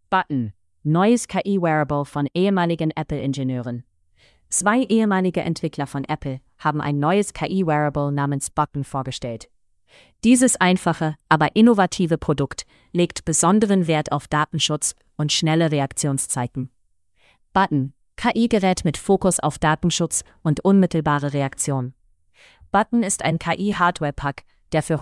Button. Neues KI-Wearable von ehemaligen Apple-Ingenieuren. 2 ehemalige Entwickler von Apple haben ein neues KI-Wearable namens Button vorgestellt. Dieses einfache, aber innovative Produkt legt besonderen Wert auf Datenschutz und schnelle Reaktionszeiten. Button. KI-Gerät mit Fokus auf Datenschutz und unmittelbare Reaktion. Button ist ein KI-Hardware-Pack, der für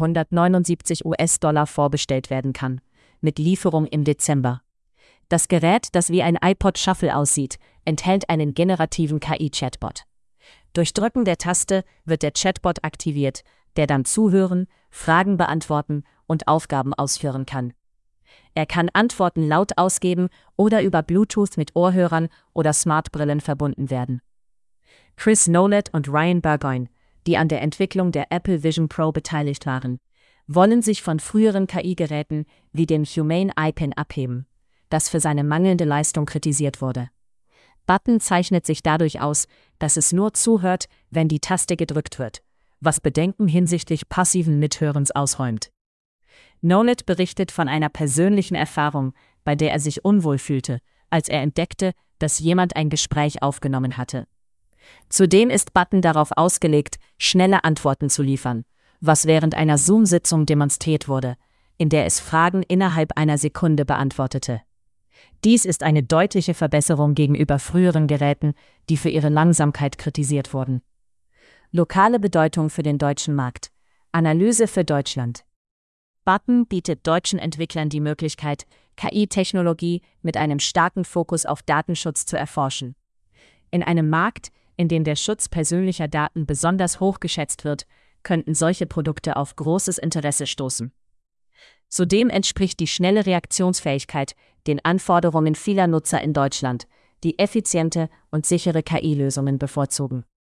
$179 vorbestellt werden kann, mit Lieferung im Dezember. Das Gerät, das wie ein iPod Shuffle aussieht, enthält einen generativen KI-Chatbot. Durch Drücken der Taste wird der Chatbot aktiviert, der dann zuhören, Fragen beantworten und Aufgaben ausführen kann. Er kann Antworten laut ausgeben oder über Bluetooth mit Ohrhörern oder Smartbrillen verbunden werden. Chris Nolet und Ryan Burgoyne, die an der Entwicklung der Apple Vision Pro beteiligt waren, wollen sich von früheren KI-Geräten wie dem Humane iPen abheben, das für seine mangelnde Leistung kritisiert wurde. Button zeichnet sich dadurch aus, dass es nur zuhört, wenn die Taste gedrückt wird, was Bedenken hinsichtlich passiven Mithörens ausräumt. Nolet berichtet von einer persönlichen Erfahrung, bei der er sich unwohl fühlte, als er entdeckte, dass jemand ein Gespräch aufgenommen hatte. Zudem ist Button darauf ausgelegt, schnelle Antworten zu liefern, was während einer Zoom-Sitzung demonstriert wurde, in der es Fragen innerhalb einer Sekunde beantwortete. Dies ist eine deutliche Verbesserung gegenüber früheren Geräten, die für ihre Langsamkeit kritisiert wurden. Lokale Bedeutung für den deutschen Markt. Analyse für Deutschland. Button bietet deutschen Entwicklern die Möglichkeit, KI-Technologie mit einem starken Fokus auf Datenschutz zu erforschen. In einem Markt, in dem der Schutz persönlicher Daten besonders hoch geschätzt wird, könnten solche Produkte auf großes Interesse stoßen. Zudem entspricht die schnelle Reaktionsfähigkeit den Anforderungen vieler Nutzer in Deutschland, die effiziente und sichere KI-Lösungen bevorzugen.